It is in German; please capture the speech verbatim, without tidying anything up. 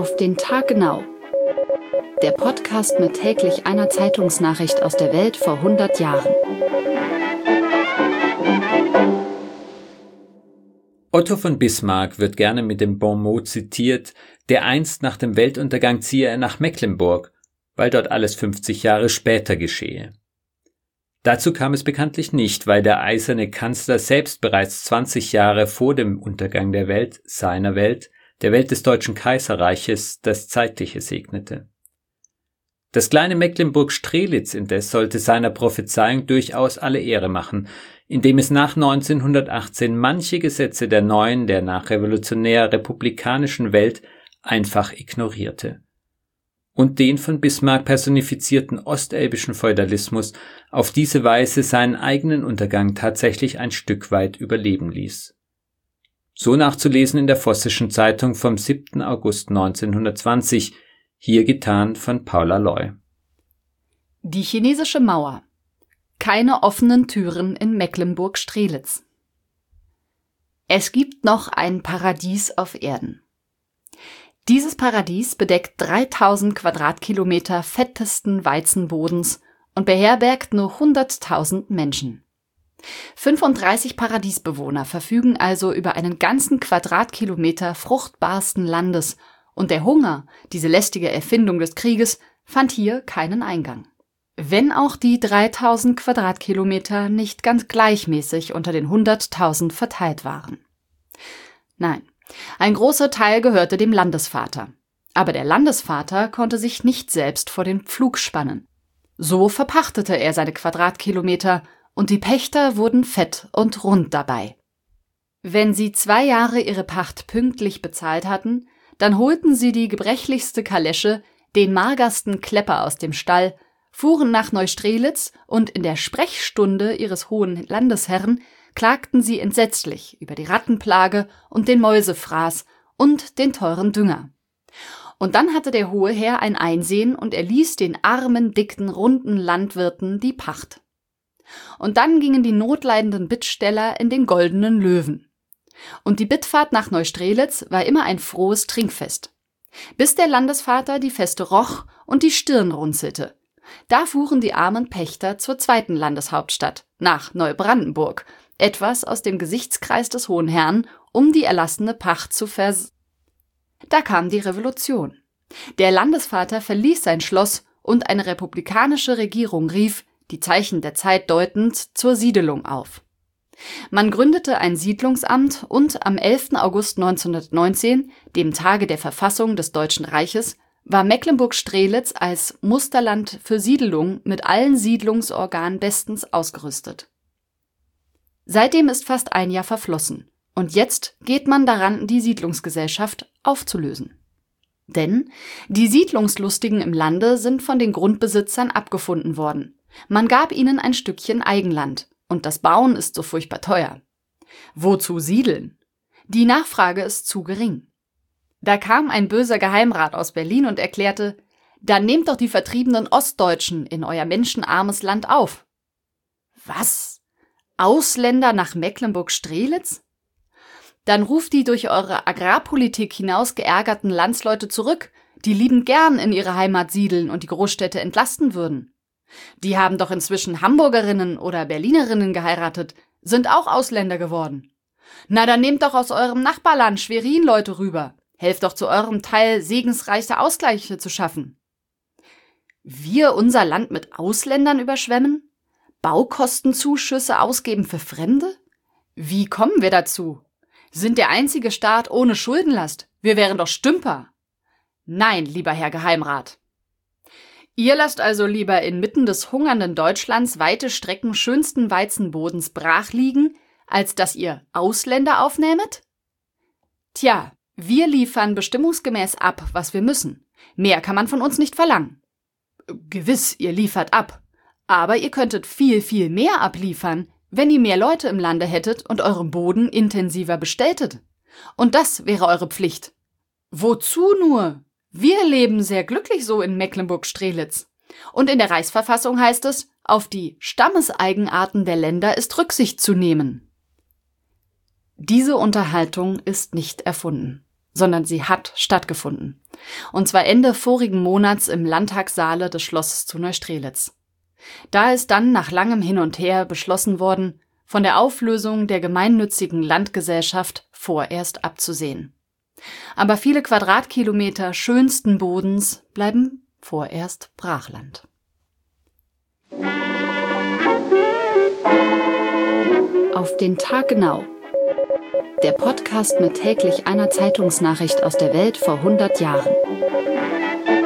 Auf den Tag genau. Der Podcast mit täglich einer Zeitungsnachricht aus der Welt vor hundert Jahren. Otto von Bismarck wird gerne mit dem Bonmot zitiert, der einst nach dem Weltuntergang ziehe er nach Mecklenburg, weil dort alles fünfzig Jahre später geschehe. Dazu kam es bekanntlich nicht, weil der eiserne Kanzler selbst bereits zwanzig Jahre vor dem Untergang der Welt, seiner Welt, der Welt des Deutschen Kaiserreiches, das Zeitliche segnete. Das kleine Mecklenburg-Strelitz indes sollte seiner Prophezeiung durchaus alle Ehre machen, indem es nach neunzehnhundertachtzehn manche Gesetze der neuen, der nachrevolutionär-republikanischen Welt einfach ignorierte und den von Bismarck personifizierten ostelbischen Feudalismus auf diese Weise seinen eigenen Untergang tatsächlich ein Stück weit überleben ließ. So nachzulesen in der Vossischen Zeitung vom siebten August neunzehnhundertzwanzig, hier getan von Paula Loy. Die chinesische Mauer. Keine offenen Türen in Mecklenburg-Strelitz. Es gibt noch ein Paradies auf Erden. Dieses Paradies bedeckt dreitausend Quadratkilometer fettesten Weizenbodens und beherbergt nur hunderttausend Menschen. fünfunddreißig Paradiesbewohner verfügen also über einen ganzen Quadratkilometer fruchtbarsten Landes und der Hunger, diese lästige Erfindung des Krieges, fand hier keinen Eingang. Wenn auch die dreitausend Quadratkilometer nicht ganz gleichmäßig unter den hunderttausend verteilt waren. Nein, ein großer Teil gehörte dem Landesvater. Aber der Landesvater konnte sich nicht selbst vor den Pflug spannen. So verpachtete er seine Quadratkilometer und die Pächter wurden fett und rund dabei. Wenn sie zwei Jahre ihre Pacht pünktlich bezahlt hatten, dann holten sie die gebrechlichste Kalesche, den magersten Klepper aus dem Stall, fuhren nach Neustrelitz und in der Sprechstunde ihres hohen Landesherrn klagten sie entsetzlich über die Rattenplage und den Mäusefraß und den teuren Dünger. Und dann hatte der hohe Herr ein Einsehen und erließ den armen, dicken, runden Landwirten die Pacht. Und dann gingen die notleidenden Bittsteller in den goldenen Löwen. Und die Bittfahrt nach Neustrelitz war immer ein frohes Trinkfest. Bis der Landesvater die Feste roch und die Stirn runzelte. Da fuhren die armen Pächter zur zweiten Landeshauptstadt, nach Neubrandenburg, etwas aus dem Gesichtskreis des hohen Herrn, um die erlassene Pacht zu vers... Da kam die Revolution. Der Landesvater verließ sein Schloss und eine republikanische Regierung rief, die Zeichen der Zeit deutend, zur Siedelung auf. Man gründete ein Siedlungsamt und am elften August neunzehnhundertneunzehn, dem Tage der Verfassung des Deutschen Reiches, war Mecklenburg-Strelitz als Musterland für Siedelung mit allen Siedlungsorganen bestens ausgerüstet. Seitdem ist fast ein Jahr verflossen und jetzt geht man daran, die Siedlungsgesellschaft aufzulösen. Denn die Siedlungslustigen im Lande sind von den Grundbesitzern abgefunden worden. Man gab ihnen ein Stückchen Eigenland und das Bauen ist so furchtbar teuer. Wozu siedeln? Die Nachfrage ist zu gering. Da kam ein böser Geheimrat aus Berlin und erklärte, dann nehmt doch die vertriebenen Ostdeutschen in euer menschenarmes Land auf. Was? Ausländer nach Mecklenburg-Strelitz? Dann ruft die durch eure Agrarpolitik hinaus geärgerten Landsleute zurück, die liebend gern in ihre Heimat siedeln und die Großstädte entlasten würden. Die haben doch inzwischen Hamburgerinnen oder Berlinerinnen geheiratet, sind auch Ausländer geworden. Na, dann nehmt doch aus eurem Nachbarland Schwerin Leute rüber. Helft doch zu eurem Teil, segensreiche Ausgleiche zu schaffen. Wir unser Land mit Ausländern überschwemmen? Baukostenzuschüsse ausgeben für Fremde? Wie kommen wir dazu? Sind der einzige Staat ohne Schuldenlast? Wir wären doch Stümper. Nein, lieber Herr Geheimrat. Ihr lasst also lieber inmitten des hungernden Deutschlands weite Strecken schönsten Weizenbodens brach liegen, als dass ihr Ausländer aufnehmet? Tja, wir liefern bestimmungsgemäß ab, was wir müssen. Mehr kann man von uns nicht verlangen. Gewiss, ihr liefert ab. Aber ihr könntet viel, viel mehr abliefern, wenn ihr mehr Leute im Lande hättet und euren Boden intensiver bestelltet. Und das wäre eure Pflicht. Wozu nur? Wir leben sehr glücklich so in Mecklenburg-Strelitz. Und in der Reichsverfassung heißt es, auf die Stammeseigenarten der Länder ist Rücksicht zu nehmen. Diese Unterhaltung ist nicht erfunden. sondern sie hat stattgefunden. Und zwar Ende vorigen Monats im Landtagssaale des Schlosses zu Neustrelitz. Da ist dann nach langem Hin und Her beschlossen worden, von der Auflösung der gemeinnützigen Landgesellschaft vorerst abzusehen. Aber viele Quadratkilometer schönsten Bodens bleiben vorerst Brachland. Auf den Tag genau. Der Podcast mit täglich einer Zeitungsnachricht aus der Welt vor hundert Jahren.